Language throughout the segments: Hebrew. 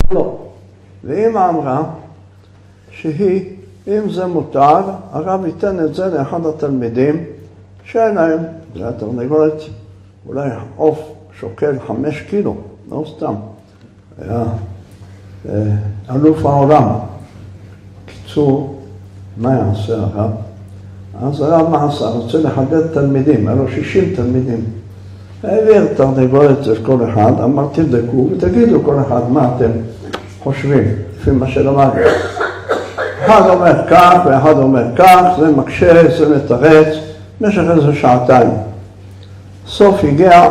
לא. ואמא אמרה שהיא, אם זה מותר, הרב ייתן את זה לאחד התלמידים שאין להם, זה התרנגולת, אולי עוף שוקל 5 קילו, לא סתם. היה אלוף העולם. קיצור, מה יעשה הרב? אז הרב מה עשה? רוצה לחדד תלמידים, היה לו 60 תלמידים. העביר תרנגולת לכל אחד, אמר תבדקו ותגידו כל אחד מה אתם חושבים, לפי מה שלמדנו. אחד אומר כך ואחד אומר כך, זה מקשה, זה מתרץ, במשך איזה שעתיים. סוף הגיע,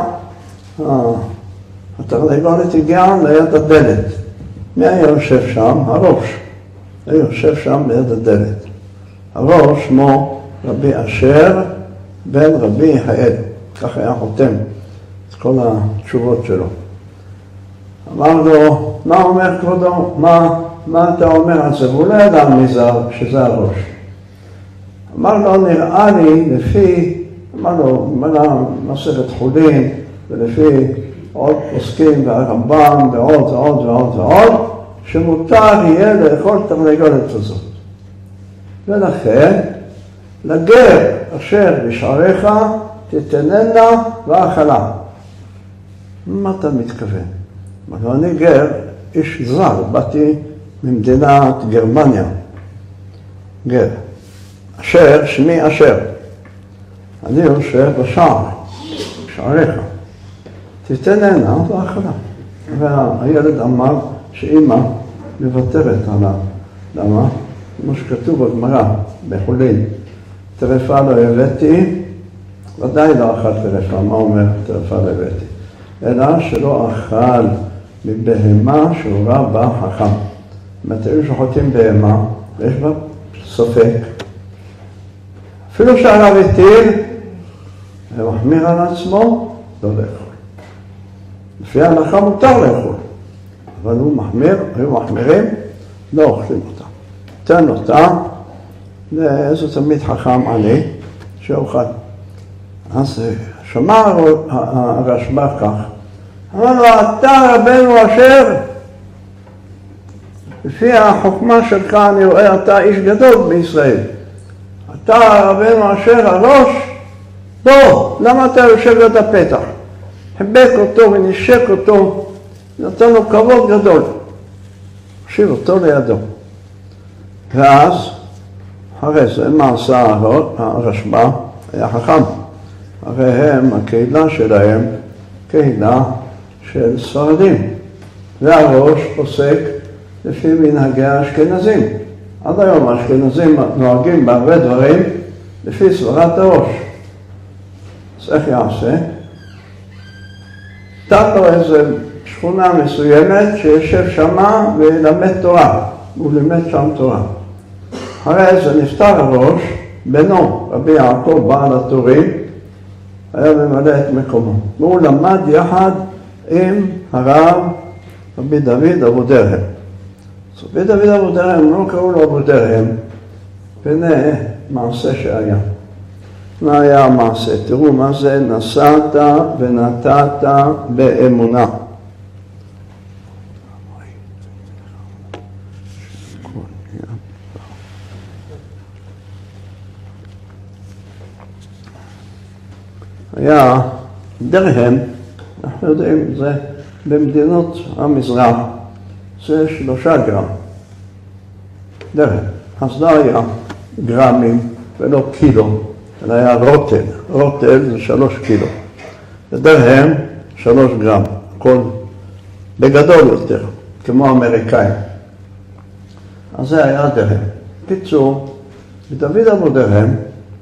התרנגולת הגיעה ליד הדלת. מי היה יושב שם? הראש. היה יושב שם ליד הדלת. הראש שמו רבי אשר בן רבי האל. כך היה חותם את כל התשובות שלו. אמר לו, מה אומר כבודו? מה אתה אומר על זה? והוא לא ידע מי זה, שזה הראש. אמר לו, נראה לי לפי, אמר לו, מסכת חולין, ולפי עוד פוסקים והרמב"ם ועוד, שמותר יהיה לאכול תרנגולת הזאת. ולכן, לגר אשר בשעריך תתננה ואכלה. מה אתה מתכוון? אמר, אני גר, איש זר, באתי ממדינת גרמניה. גר. אשר, שמי אשר. אני יושב בשער, בשעריך. תתננה ואכלה. והילד אמר שאמא מוותרת עליו. למה? כמו שכתוב בגמרא, בחולין. טרפה לא הבאתי, ודאי לא אכל טרפה. מה אומר טרפה לא הבאתי? אלא שלא אכל מבהמה שהורה בה חכם. אם אתם שוחטים בהמה, ויש בה סופק. אפילו שהרב הטיל, ומחמיר על עצמו, לא לאכול. לפי ההלכה מותר לאכול. אבל הוא מחמיר, היו מחמירים, לא אוכלים אותה. תן אותה לאיזה תלמיד חכם עלי, שאוכל. אז שמע הרשב"א כך, אמר לו, אתה רבנו אשר, לפי החוכמה שלך אני רואה, אתה איש גדול בישראל. אתה רבנו אשר הראש, בוא, למה אתה יושב ליד הפתח? חיבק אותו ונשק אותו, נתן לו כבוד גדול. הושיב אותו לידו. ואז, אחרי זה, מה עשה הרשב"א? היה חכם. הרי הם, הקהילה שלהם, קהילה של ספרדים. והראש פוסק לפי מנהגי האשכנזים. עד היום האשכנזים נוהגים בהרבה דברים לפי סברת הראש. אז איך יעשה? נתן לו איזו שכונה מסוימת שיושב שמה וילמד תורה. הוא לימד שם תורה. אחרי זה נפטר הראש, בנו, רבי יעקב בעל הטורים, היה ממלא את מקומו. והוא למד יחד עם הרב רבי דוד אבודרהם. רבי דוד אבודרהם, לא קראו לו אבודרהם, והנה מעשה שהיה. מה היה המעשה? תראו מה זה, נסעת ונתת באמונה. היה דרהם, אנחנו יודעים, זה במדינות המזרח, זה 3 גרם. דרהם. אז לא היה גרמים ולא קילו, אלא היה רוטל. רוטל זה 3 קילו. ודרהם 3 גרם, הכל בגדול יותר, כמו האמריקאים. אז זה היה דרהם. קיצור, דוד אבודרהם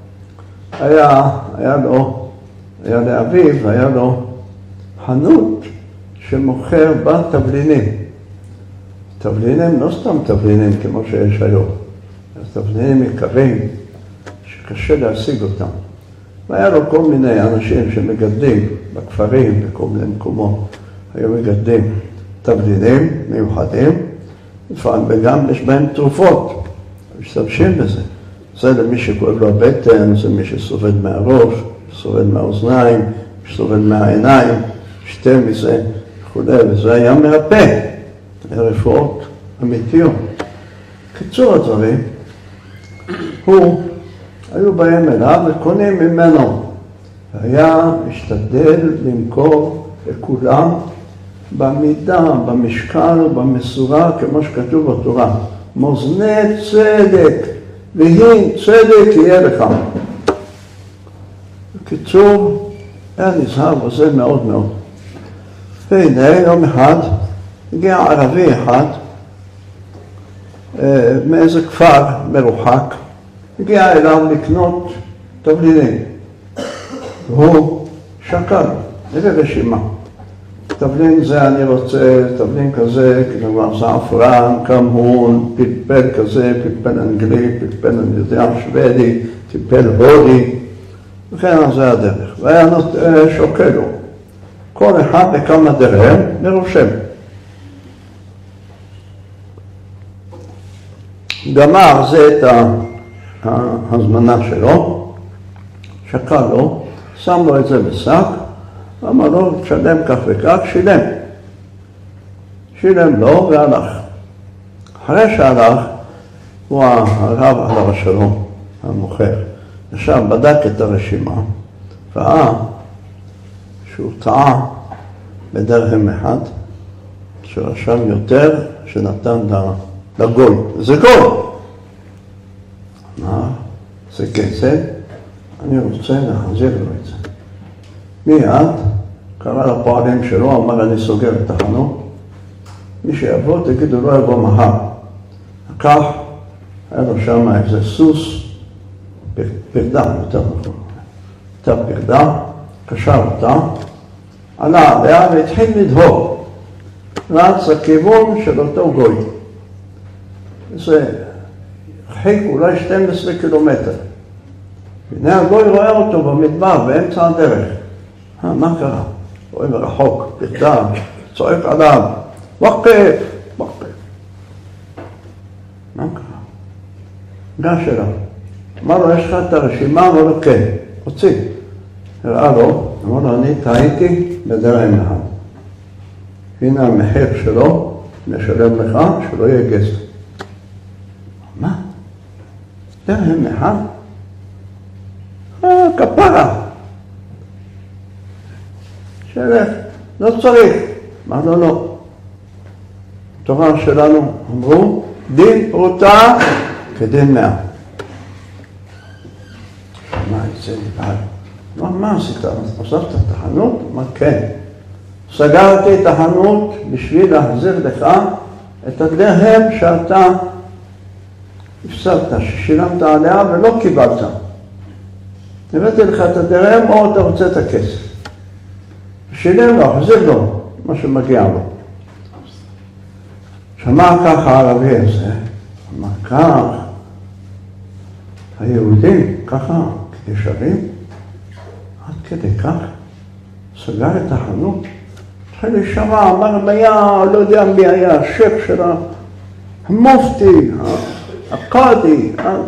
היה לאביו, היה לו חנות שמוכר בה תבלינים. תבלינים, לא סתם תבלינים כמו שיש היום. תבלינים יקרים שקשה להשיג אותם. והיה לו כל מיני אנשים שמגדלים בכפרים, בכל מיני מקומות. היו מגדלים תבלינים מיוחדים, וגם יש בהם תרופות. משתמשים בזה. זה למי שכואב לו הבטן, זה מי שסובל מהראש, סובל מהאוזניים, סובל מהעיניים, שתה מזה וכו', וזה היה מרפא. לרפואות אמיתיות. קיצור הדברים, היו באים אליו וקונים ממנו. היה משתדל למכור לכולם במידה, במשקל ובמשורה, כמו שכתוב בתורה. מאזני צדק, והיא צדק יהיה לך. בקיצור, היה נזהר בזה מאוד מאוד. והנה יום אחד הגיע ערבי אחד מאיזה כפר מרוחק, הגיע אליו לקנות תבלינים. והוא שקל, איזה רשימה. תבלין זה אני רוצה, תבלין כזה, כלומר זעפרן, כמון, פלפל כזה, פלפל אנגלי, פלפל אני יודע שוודי, פלפל הודי, וכן זה הדרך. והיה שוקל לו, כל אחד בכמה דרהם ורושם. גמר זה את ההזמנה שלו, שקל לו, שם לו את זה בשק, אמר לו, תשלם כך וכך, שילם. שילם לו והלך. אחרי שהלך, הוא הרב עליו השלום, המוכר. עכשיו בדק את הרשימה, ראה שהוא טעה בדרהם אחד, שרשם יותר שנתן לגוי. זה גוי. אמר, זה כסף, אני רוצה להחזיר לו את זה. מיד קרא לפועלים שלו, אמר אני סוגר את החנות, מי שיבוא תגידו לא יבוא מחר. כך היה לו שם איזה סוס, פרדה, יותר נכון, הייתה פרדה, קשר אותה, עלה עליה והתחיל לדהור, רץ לכיוון של אותו גוי. זה רחק אולי 12 קילומטר. והנה הגוי רואה אותו במדבר, באמצע הדרך. מה קרה? רואה מרחוק, פרדה, צועק עליו, ווקף, ווקף. מה קרה? גש אליו. אמר לו, יש לך את הרשימה? אמר לו, כן. הוציא. הראה לו, אמר לו, אני טעיתי בדרהם אחד. הנה המחיר שלו, נשלם לך, שלא יהיה גזר. מה? דרהם אחד? כפרה. שלך, לא צריך. אמר לו, לא. התורה שלנו אמרו, דין פרוטה כדין 100. מה יצא נבהל? מה עשית? עזבת את החנות? אמר, כן. סגרתי את החנות בשביל להחזיר לך את הדרהם שאתה הפסדת, ששילמת עליה ולא קיבלת. הבאתי לך את הדרהם או אתה רוצה את הכסף. שילם לו, החזיר לו מה שמגיע לו. שמע ככה הערבי הזה, אמר כך, היהודים ככה ישרים, עד כדי כך, סגר את החנות, התחיל לשמע, אמר היה, לא יודע מי היה, השף של המופתי, הקאדי,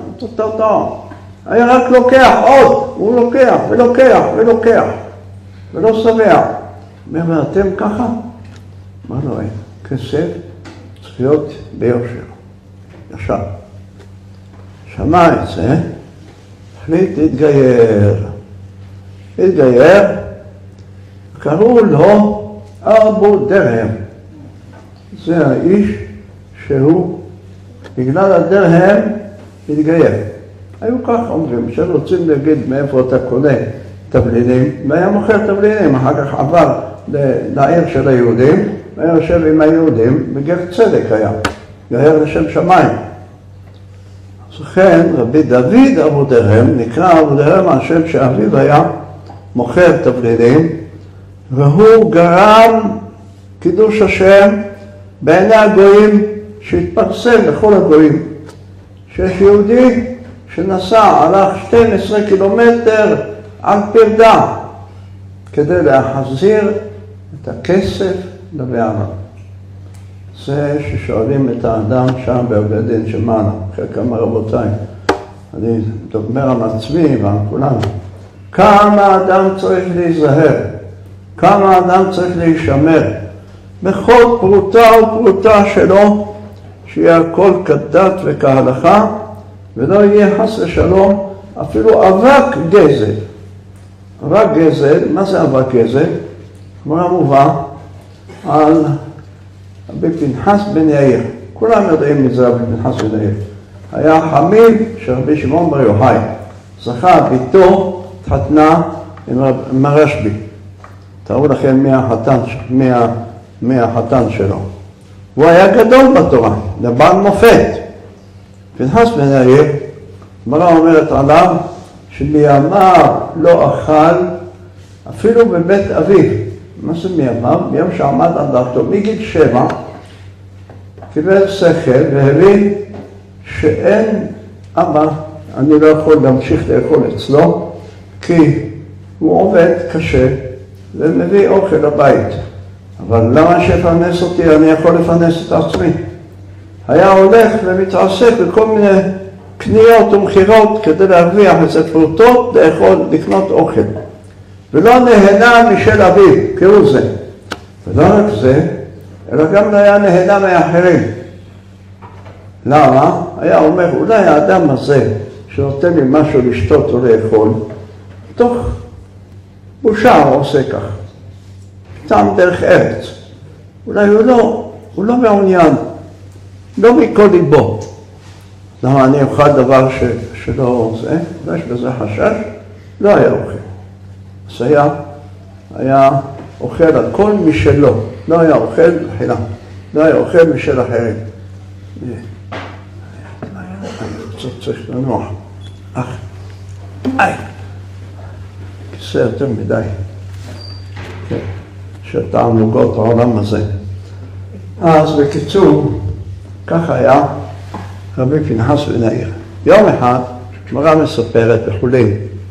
היה רק לוקח עוד, הוא לוקח ולוקח ולוקח, ולא שבע. אומר, אתם ככה? אמר לו, אין, כסף צריך להיות ביושר, ישר. שמע את זה, החליט להתגייר. התגייר, קראו לו אבו דרהם. זה האיש שהוא, בגלל הדרהם, התגייר. היו כך אומרים, שרוצים להגיד מאיפה אתה קונה תבלינים, והיה מוכר תבלינים, אחר כך עבר לעיר של היהודים, והיה יושב עם היהודים, בגר צדק היה, גייר לשם שמיים. אז לכן רבי דוד אבו דרהם, נקרא אבו דרהם השם שאביו היה מוכר תבלינים, והוא גרם קידוש השם בעיני הגויים שהתפרסם לכל הגויים, שיש יהודי שנסע, הלך 12 קילומטר על פרדה כדי להחזיר את הכסף לבעלה. זה ששואלים את האדם שם בעבדין שמענה, אחרי כמה רבותיי, אני מדבר על עצמי ועל כולנו, כמה אדם צריך להיזהר, כמה אדם צריך להישמר בכל פרוטה ופרוטה שלו, שיהיה הכל כדת וכהלכה, ולא יהיה חס ושלום אפילו אבק גזל. אבק גזל, מה זה אבק גזל? כמו מובא על רבי פנחס בן יאיר. כולם יודעים מזה רבי פנחס בן יאיר. היה חמיד של רבי שמעון בר יוחאי. זכה ביתו התחתנה עם הרשב"י. תראו לכם מי החתן שלו. הוא היה גדול בתורה, לבן מופת. פנחס בן יאיר, הגמרא אומרת עליו שמימיו לא אכל אפילו בבית אביו. מה זה מימיו? מיום שעמד על דעתו, מגיל 7, קיבל שכל והבין שאין אבא, אני לא יכול להמשיך לאכול אצלו, כי הוא עובד קשה ומביא אוכל לבית. אבל למה שיפרנס אותי? אני יכול לפרנס את עצמי. היה הולך ומתעסק בכל מיני קניות ומחירות כדי להרוויח את פרוטות לקנות אוכל. ולא נהנה משל אביו, כאילו זה. ולא רק זה, אלא גם לא היה נהנה מאחרים. למה? היה אומר, אולי האדם הזה שנותן לי משהו לשתות או לאכול, תוך בושה הוא עושה כך. סתם דרך ארץ. אולי הוא לא מעוניין, לא מכל ליבו. למה אני אוכל דבר שלא זה, ויש בזה חשש, לא היה אוכל. אז היה אוכל על כל משלו, לא היה אוכל בחילה, לא היה אוכל משל אחרים. אני צריך לנוח. כיסא יותר מדי. שתענוגות העולם הזה. אז בקיצור, כך היה רבי פנחס בן יאיר. יום אחד, גמרא מספרת וכולי,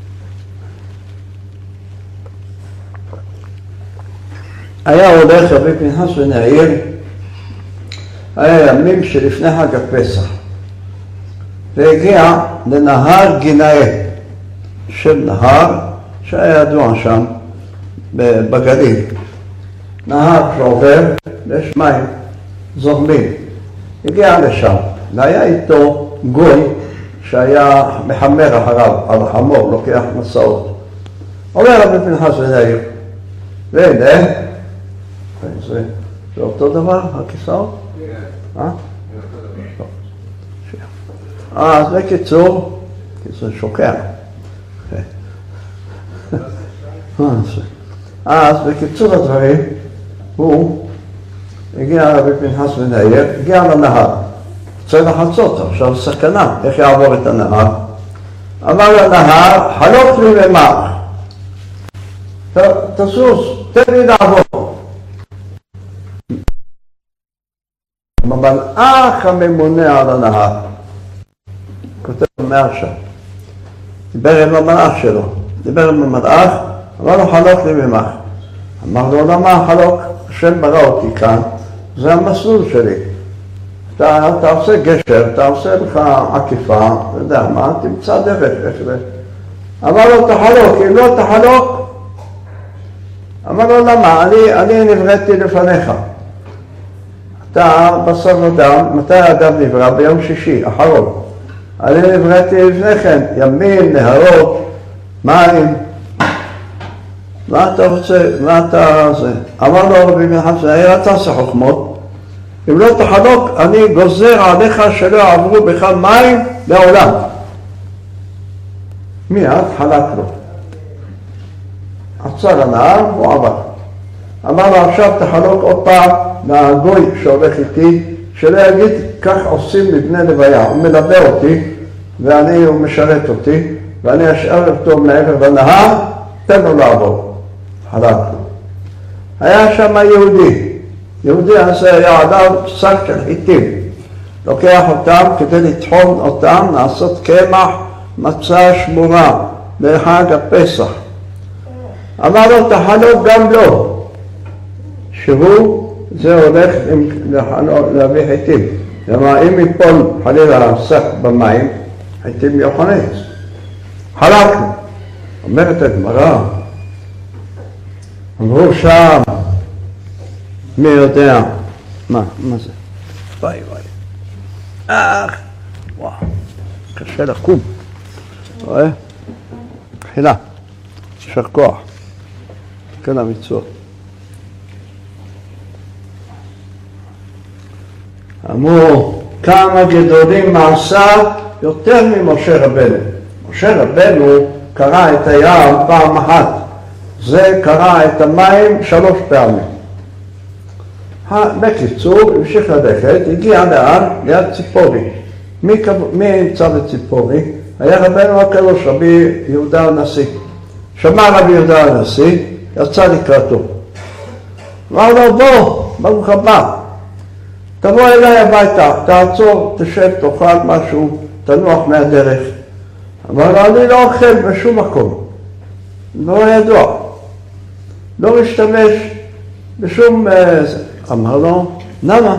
היה הולך רבי פנחס בן יאיר, היה ימים שלפני חג הפסח, והגיע לנהר גינאה, של נהר שהיה ידוע שם בגליל. נהר שעובר, יש מים זורמים. הגיע לשם, והיה איתו גוי שהיה מחמר אחריו על החמור, לוקח מסעות. אומר רבי פנחס בן יאיר, והנה, זה אותו דבר, הכיסאות? אז בקיצור, זה שוקע. אז בקיצור הדברים, הוא הגיע רבי פנחס בן יאיר, הגיע לנהר, צריך לחצות, עכשיו סכנה, איך יעבור את הנהר? אמר לנהר, חלוק לי במח, תסוס, תן לי לעבור. המלאך הממונה על הנהר, כותב מהרשע, דיבר עם המלאך שלו, דיבר עם המלאך, אמר לו חלוק לי ממך. אמר לו, למה חלוק? השם ברא אותי כאן, זה המסלול שלי. אתה עושה גשר, אתה עושה לך עקיפה, לא יודע מה, תמצא דרך. אמר לו, תחלוק, אם לא תחלוק, אמר לו, למה? אני נבראתי לפניך. אתה בשר ודם, מתי האדם נברא? ביום שישי, אחרון. אני נבראתי לפני כן, ימים, נהרות, מים. מה אתה רוצה? מה אתה זה? אמר לו רבי פנחס בן יאיר, אתה עושה חוכמות. אם לא תחלוק, אני גוזר עליך שלא יעברו בך מים לעולם. מיד חלק לו. עצר הנהר, הוא עבר. אמר לו, עכשיו תחלוק עוד פעם מהגוי שהולך איתי, שלא יגיד, כך עושים לבני לוויה. הוא מלווה אותי, הוא משרת אותי, ואני אשאר אותו מעבר לנהר, תן לו לעבור. חלק לו. היה שם יהודי הזה היה עליו שק של חיטים. לוקח אותם כדי לטחון אותם, לעשות קמח מצה שמורה לחג הפסח. אמר לו, תחלוק גם לו. זה הולך להביא חיטים. למה אם יפול חלילה השק במים, חיטים יוחנץ. חלק לו. אומרת הגמרא, אמרו שם, מי יודע? מה זה? וואי. וואו, קשה לקום. רואה? תחילה. יישר כוח. כן המצוות. אמרו, כמה גדולים מעשה יותר ממשה רבנו. משה רבנו קרא את הים פעם אחת. זה קרא את המים 3 פעמים. בקיצור, המשיך ללכת, הגיע ליד ציפורי. מי נמצא בציפורי? היה רבנו הקדוש, רבי יהודה הנשיא. שמע רבי יהודה הנשיא, יצא לקראתו. אמר לו, ברוך הבא, תבוא אליי הביתה, תעצור, תשב, תאכל משהו, תנוח מהדרך. אמר לו, אני לא אוכל בשום מקום. לא ידוע. לא משתמש בשום... אמר לו, למה?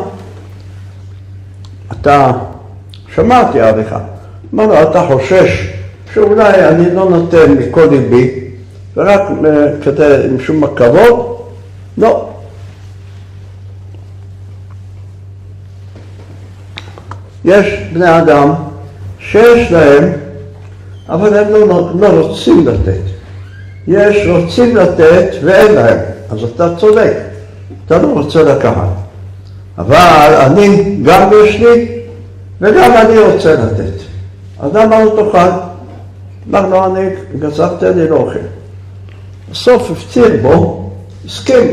אתה שמעתי עליך. אמר לו, אתה חושש שאולי אני לא נותן מכל ליבי, ורק כדי משום הכבוד? לא. יש בני אדם שיש להם, אבל הם לא רוצים לתת. יש רוצים לתת ואין להם, אז אתה צודק, אתה לא רוצה לקחת. אבל אני, גם יש לי וגם אני רוצה לתת. אדם לא תאכל, אמר לו, אני גזרתי, אני לא אוכל. בסוף הפציר בו, הסכים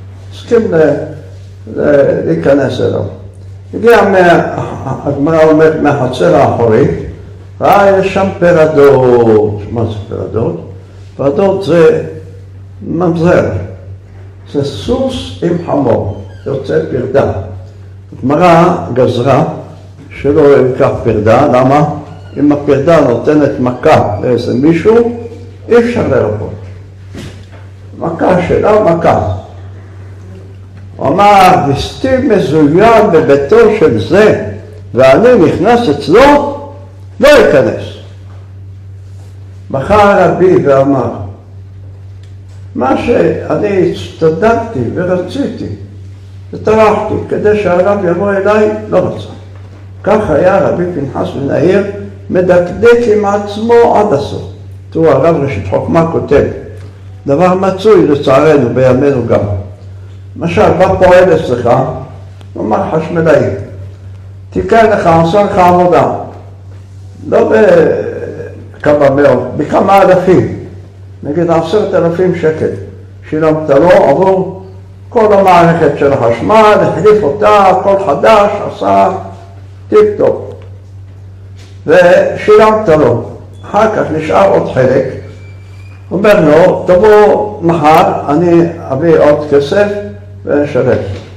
להיכנס אליו. הגיע הגמרא אומרת מהחצר האחורית, ראה יש שם פרדות. מה זה פרדות? פרדות זה ממזר, זה סוס עם חמור, יוצא פרדה. הגמרא גזרה שלא יקח פרדה, למה? אם הפרדה נותנת מכה לאיזה מישהו, אי אפשר לרפות. מכה שלה, מכה. הוא אמר, וסתי מזוין בביתו של זה, ואני נכנס אצלו, לא ייכנס. בכה רבי ואמר, מה שאני הצטדקתי ורציתי, וטרחתי כדי שהרב יבוא אליי, לא רצה. כך היה רבי פנחס בן העיר, מדקדק עם עצמו עד הסוף. תראו, הרב ראשית חוכמה כותב, דבר מצוי לצערנו בימינו גם. למשל, בא פועל אצלך, הוא אומר חשמלאי, תיקן לך, עושה לך עבודה. לא בכמה מאות, בכמה אלפים. נגיד 10,000 שקל. שילמת לו עבור כל המערכת של החשמל, החליף אותה, הכל חדש, עשה טיפ טופ. ושילמת לו. אחר כך נשאר עוד חלק. אומר לו, תבוא מחר, אני אביא עוד כסף ושלם.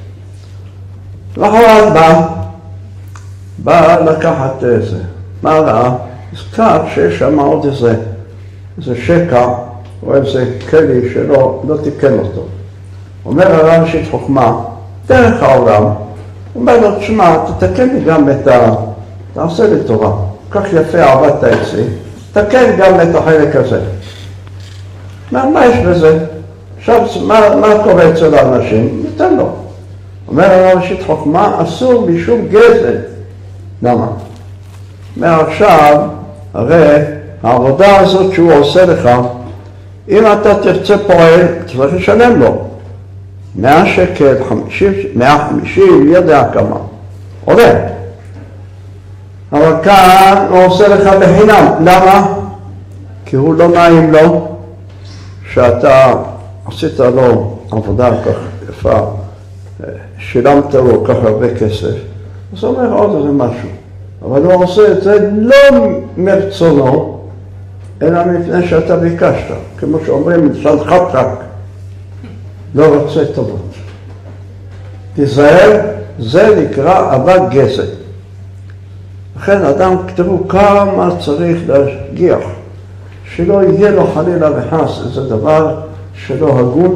לחורת בא לקחת זה. מה ראה? הזכר שיש שם עוד איזה שקע או איזה כלי שלא תיקן אותו. אומר הרב ראשית חוכמה, דרך העולם, הוא אומר לו, תשמע, תתקן לי גם תעשה לי טובה. כך יפה עבדת אצלי, תקן גם את החלק הזה. מה יש בזה? עכשיו, מה קורה אצל האנשים? ניתן לו. אומר הרב ראשית חוכמה, אסור משום גזל. למה? מעכשיו, הרי העבודה הזאת שהוא עושה לך, אם אתה תרצה פועל, צריך לשלם לו. 100 שקל, 50, 150, יודע כמה. עולה. אבל כאן הוא עושה לך בחינם. למה? כי הוא לא נעים לו שאתה עשית לו עבודה כך יפה, שילמת לו כך הרבה כסף. אז הוא אומר עוד איזה משהו. אבל הוא עושה את זה לא מרצונו, אלא מפני שאתה ביקשת. כמו שאומרים, משלך רק, לא רוצה טובות. תיזהר, זה נקרא אבק גזל. לכן אדם, כתבו כמה צריך להשגיח, שלא יהיה לו חלילה וחס איזה דבר שלא הגון.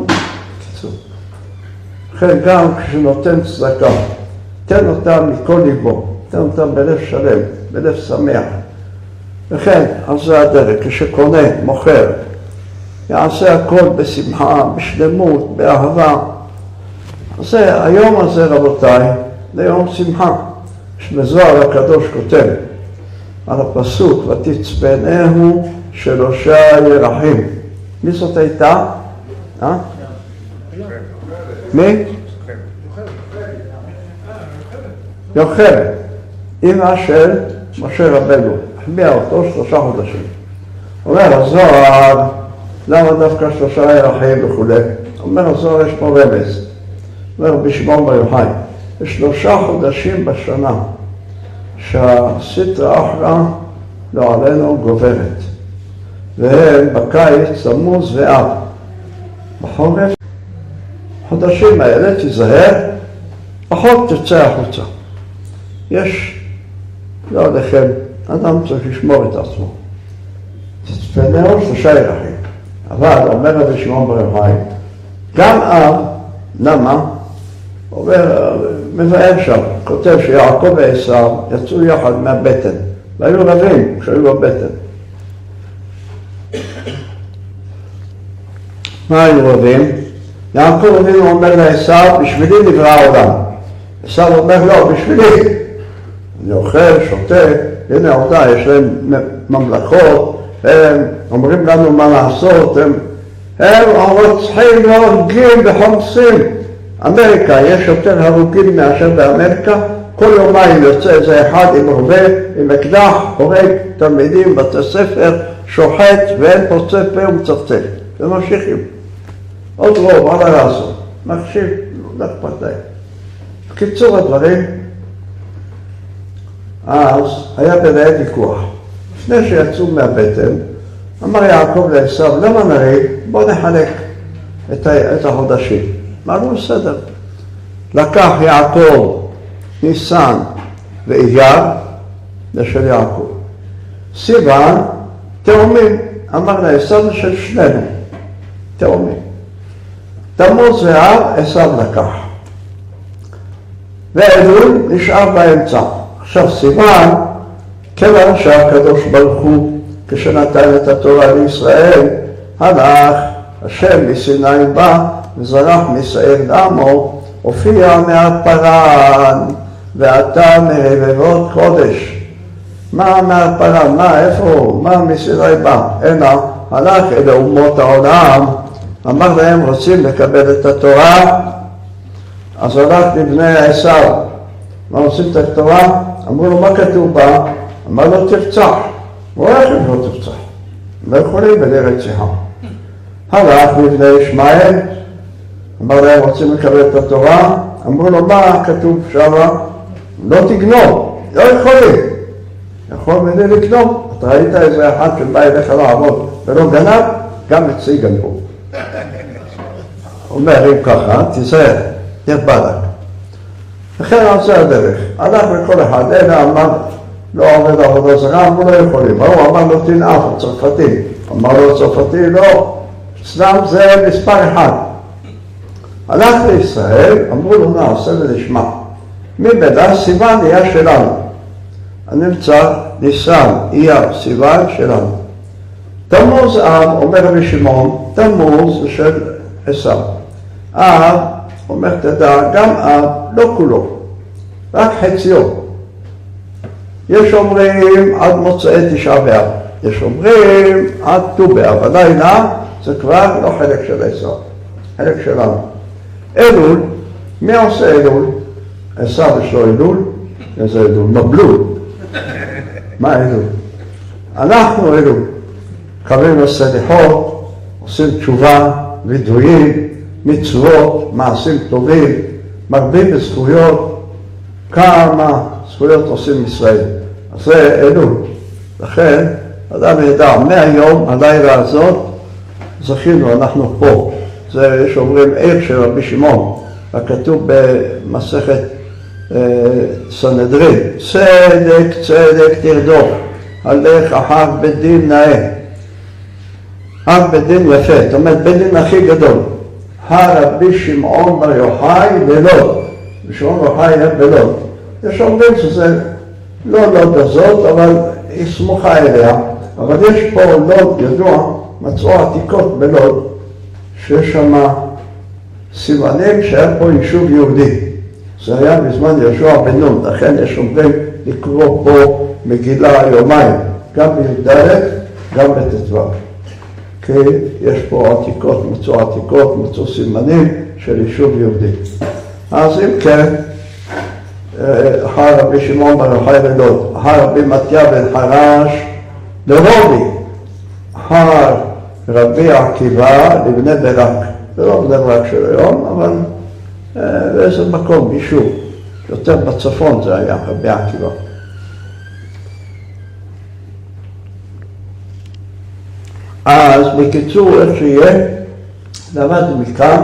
לכן גם כשנותן צדקה, תן אותה מכל ליבו, תן אותה בלב שלם, בלב שמח. וכן, על זה הדרך, כשקונה, מוכר, יעשה הכל בשמחה, בשלמות, באהבה. אז היום הזה, רבותיי, זה יום שמחה. בזוהר הקדוש כותב על הפסוק, ותצפנהו שלושה ירחים. מי זאת הייתה? מי? יוכבד, אמא של משה רבנו, החביאה אותו 3 חודשים. אומר הזוהר, למה דווקא 3 ירחים וכו'? אומר הזוהר, יש פה רמז. אומר בשמעון בר יוחאי, יש 3 חודשים בשנה שהסטרא אחרא לא עלינו גוברת, והם בקיץ תמוז ואב. בחורף חודשים האלה תיזהר, פחות תצא החוצה. יש, לא עליכם, אדם צריך לשמור את עצמו. תצפנהו 3 ירחים. אבל אומר רבי שמעון בר יוחאי, גם אב, למה? אומר, מבאר שם, כותב שיעקב ועשיו יצאו יחד מהבטן, והיו רבים כשהיו בבטן. מה היו רבים? יעקב אבינו אומר לעשיו, בשבילי נברא העולם. עשיו אומר, לא, בשבילי. אני אוכל, שותה, הנה עובדה, יש להם ממלכות, הם אומרים לנו מה לעשות, הם רוצחים והורגים וחומסים. אמריקה, יש יותר הרוגים מאשר באמריקה, כל יומיים יוצא איזה אחד עם רובה, עם אקדח, הורג תלמידים, בתי ספר, שוחט ואין פוצה פה ומצפצף. וממשיכים. עוד רוב, מה לעשות? מקשיב, לא אכפת להם. בקיצור הדברים, אז היה ביניהם ויכוח. לפני שיצאו מהבטן, אמר יעקב לעשיו, למה נריב? בוא נחלק את החודשים. אמרנו בסדר. לקח יעקב ניסן ואייר, זה של יעקב. סיוון, תאומים. אמר לעשיו זה של שנינו, תאומים. תמוז ואב, עשיו לקח. ואלול נשאר באמצע. עכשיו סיוון, כיוון שהקדוש ברוך הוא, כשנתן את התורה לישראל, הלך השם מסיני בא וזרח מישראל לעמו, הופיע מהפרן ואתה מרבבות קודש. מה מהפרן? מה? איפה? מה מסיני בא? הנה, הלך אל אומות העולם, אמר להם רוצים לקבל את התורה, אז הלך לבני עשיו. מה עושים את התורה? אמרו לו מה כתוב בה? אמר לו תרצח. הוא איך הם לא תרצח? לא יכולים ולרצחה. הלך לבני ישמעאל, אמר להם רוצים לקבל את התורה, אמרו לו מה כתוב שמה? לא תגנוב, לא יכולים. יכול מדי לקנוב, אתה ראית איזה אחד שבא אליך לעבוד ולא גנב, גם אצלי גנבו. אומר אם ככה, תיזהר, ירבלק. לכן עושה הדרך, הלך לכל אחד, אלה אמר, לא עובד עבודה זרה, אמרו לא יכולים. הוא אמר לו תנאף, צרפתי. אמר לו צרפתי, לא, אצלם זה מספר אחד. הלך לישראל, אמרו לו נעשה ונשמע. מבדע סיוון היה שלנו. הנמצא ניסן, אייר, סיוון שלנו. תמוז אב, אומר רבי שמעון, תמוז זה של עשיו. אב, אומר תדע, גם אב, לא כולו, רק חציו. יש אומרים עד מוצאי תשעה באב, יש אומרים עד ט"ו באב, הלילה זה כבר לא חלק של עשיו, חלק שלנו. אלול, מי עושה אלול? עשיו יש לו אלול, איזה אלול? מבלול. מה אלול? אנחנו אלול. קבלים לסליחות, עושים תשובה, וידויים, מצוות, מעשים טובים, מרבים בזכויות, כמה זכויות עושים ישראל. אז זה אלול. לכן, אדם ידע, מהיום, הלילה הזאת, זכינו, אנחנו פה. זה שאומרים עיר של רבי שמעון, הכתוב במסכת סנהדרין, צדק צדק תרדוף, הלך אחר בית דין נאה. אב בית דין יפה, זאת אומרת בית דין הכי גדול. הרבי שמעון בר יוחאי בלוד, שמעון בר יוחאי היה בלוד. יש אומרים שזה לא לוד הזאת, אבל היא סמוכה אליה. אבל יש פה לוד ידוע, מצאו עתיקות בלוד, שיש שם סימנים שהיה פה יישוב יהודי. זה היה בזמן יהושע בן נון, לכן יש אומרים לקרוא פה מגילה יומיים, גם בי"ד, גם בט"ו. כי יש פה עתיקות, מצאו סימנים של יישוב יהודי. אז אם כן, אחר רבי שמעון בר יוחאי ולוד, אחר רבי מתיה בן חרש לרובי, אחר רבי עקיבא לבני ברק. זה לא בני ברק של היום, אבל באיזה מקום, יישוב. יותר בצפון זה היה רבי עקיבא. אז בקיצור, איך שיהיה, למדנו מכאן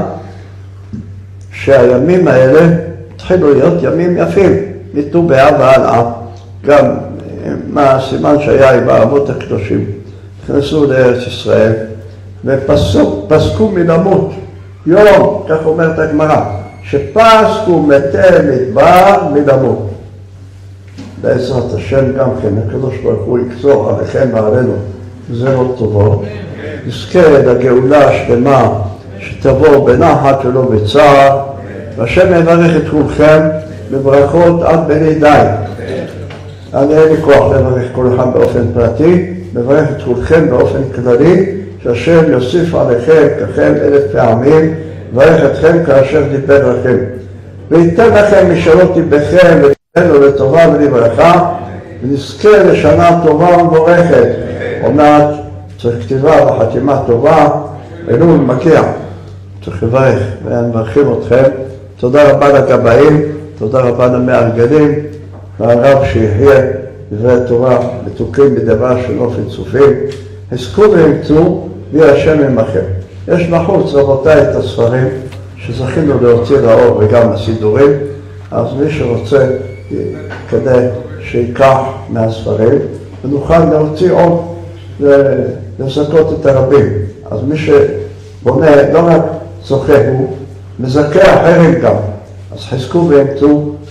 שהימים האלה התחילו להיות ימים יפים, מט"ו באב והלאה, גם מה הסימן שהיה עם האבות הקדושים. נכנסו לארץ ישראל ופסקו מלמות. יום, כך אומרת הגמרא, שפסקו מתי מדבר מלמות. בעזרת השם גם כן, הקדוש ברוך הוא יקצור עליכם ועלינו גזרות טובות. נזכה לגאולה השלמה שתבוא בנחת ולא בצער, והשם יברך את כולכם בברכות עד בלי די. אני אין לי כוח לברך כל אחד באופן פרטי, מברך את כולכם באופן כללי, שהשם יוסיף עליכם ככם 1000 פעמים, וברך אתכם כאשר דיבר לכם. וייתן לכם משאלות ליבכם ותתן לו לטובה ולברכה, ונזכה לשנה טובה ומבורכת. אומרת, צריך כתיבה וחתימה טובה, אלול מגיע. צריך לברך, ומברכים אתכם. תודה רבה לגבאים, תודה רבה למארגנים, והרב שיחיה דברי תורה מתוקים בדבר של אופן צופים. הסקו וימצאו, ויהיה השם עמכם. יש בחוץ, רבותיי, את הספרים שזכינו להוציא לאור וגם הסידורים, אז מי שרוצה כדי שיקח מהספרים, ונוכל להוציא עוד לזכות את הרבים. אז מי שבונה לא רק זוכה הוא, מזכה אחרים גם. אז חזקו וימצאו